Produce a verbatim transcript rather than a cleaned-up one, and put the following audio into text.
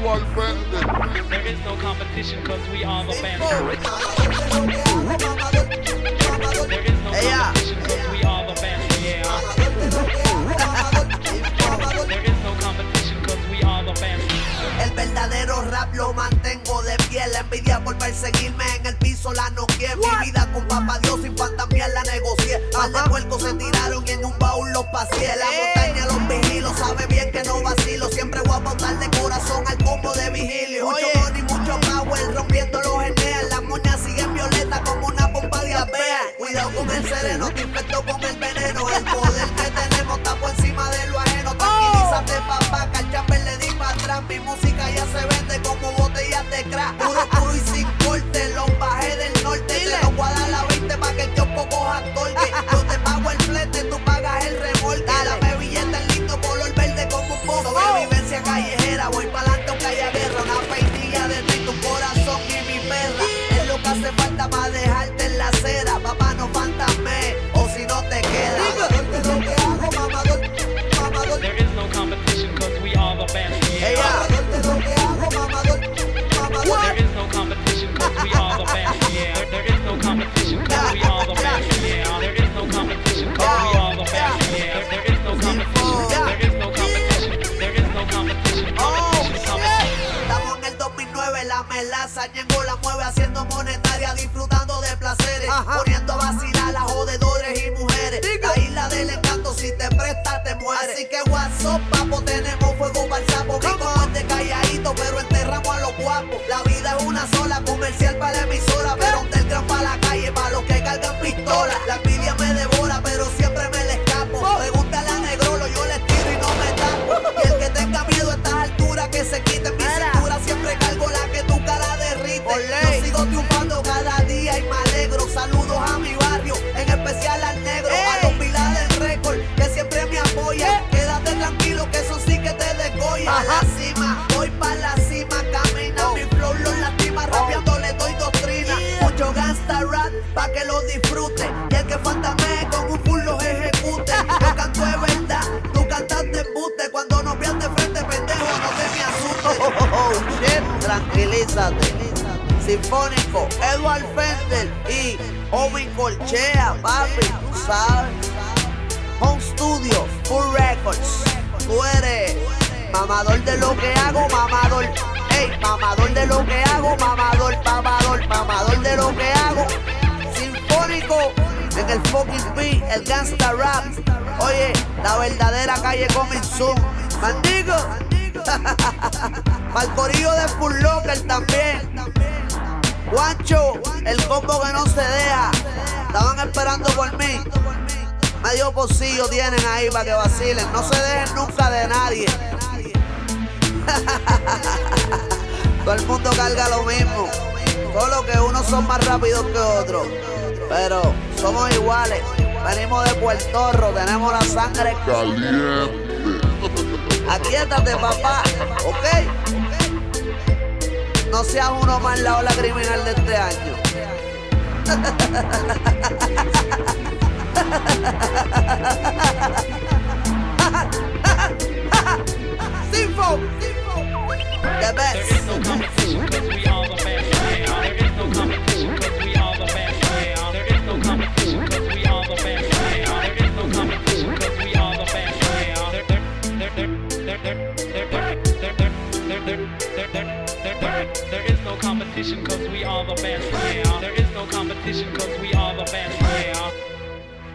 Edward Fernández. There is no competition cause we are the best. There is no competition cause we are the best, yeah. There is no competition cause we are the best. El verdadero rap lo mantengo de pie. La envidia por perseguirme en el piso la noqueé. Mi vida con papá Dios sin fantasmiar la negocié. Par de puercos se tiraron y en un baúl los paseé. La montaña los vigilo, sabe bien que no vacilo. Siempre voy a botar de corazón al combo de vigilio. Mucho money, mucho power, rompiendo los eneas. Las moñas siguen violetas como una pompa de apea. Cuidado con el sereno, te infecto con el veneno. El poder que tenemos está por encima de lo ajeno. Tranquilízate papá, que al chamber le di para atrás. Mi música ya se vende como botellas de crack. Puro, puro y sin corte, los bajé del norte. Te los voy a dar la veinte pa' que el tiempo coja torque. Yo te pago el flete, tú pagas el remolque. Dame billete en lindo color verde como un poco. Sobrevivencia callejera, voy pa'lante aunque haya guerra. Una peinilla de ti, tu corazón y mi perra. Es lo que hace falta para dejarte en la acera. Papá, no fantasme, o si no te queda. There is no competition cause we are the best, yeah. There is no competition cause we are the best, yeah. There is no competition cause we are the best, yeah. There is no competition cause we are the best, yeah. There is no competition, there is no competition, there is no competition, competition, competition. Estamos en el dos mil nueve, la melaza Ñengo la mueve haciendo monetaria, disfrutando de placeres, poniendo a vacilar a jodedores y mujeres. La isla del encanto, si te presta te mueres. Así que WhatsApp, papo, tenemos fuego para el sapo. Mi comandante calladito, pero enterramos a los guapos. La vida es una sola, comercial para la emisora, pero un telegram para la calle, para los que cargan pistola. La envidia me devora, pero siempre me le escapo. Pregúntale a Negrolo, yo les tiro y no me tapo. Y el que tenga miedo a estas alturas, que se quite en mi cintura. Siempre cargo la que tu cara derrite. Yo sigo triunfando cada día y me alegro. Saludos a mi barrio, en especial al negro. A los pilares del récord, que siempre me apoyan. Quédate tranquilo, que eso sí que te desgoya. A la cima, voy pa' la cima, camina. Mi flow los lastima, rapeando le doy doctrina. Mucho gangsta rap, pa' que lo disfrute. Y el que fantamee con un full los ejecute. Yo canto de verdad, tú cantas de embuste. Cuando nos veas de frente, pendejo, no te me asustes. Oh, oh, oh, shit, tranquilízate. Sinfónico, Edward Fernández y Omi Colchea, papi, tú sabes. Home Studio, Full Records. Tú eres mamador de lo que hago, mamador. Ey, mamador de lo que hago, mamador, mamador, mamador de lo que hago. Sinfónico, en el fucking beat, el gangsta rap. Oye, la verdadera calle coming soon. Mandigo, pa'l corillo de Full Locker también. Guancho, el combo que no se deja. Estaban esperando por mí. Medio pocillo tienen ahí para que vacilen. No se dejen nunca de nadie. Todo el mundo carga lo mismo. Solo que unos son más rápidos que otros. Pero somos iguales. Venimos de Puerto Rico, tenemos la sangre Caliente. Aquíétate, papá, ¿ok? No seas uno más la ola criminal de este año. Sinfo, the best. There is no competition cause we are the best, yeah. There is no competition cause we are the best, yeah. There is no competition cause we are the best, yeah. There is no competition cause we are the best, yeah. There, there, there, there, there, there, there, there, there, there, there, there, there is no competition cause we are the best, yeah. There is no competition cause we are the best, yeah.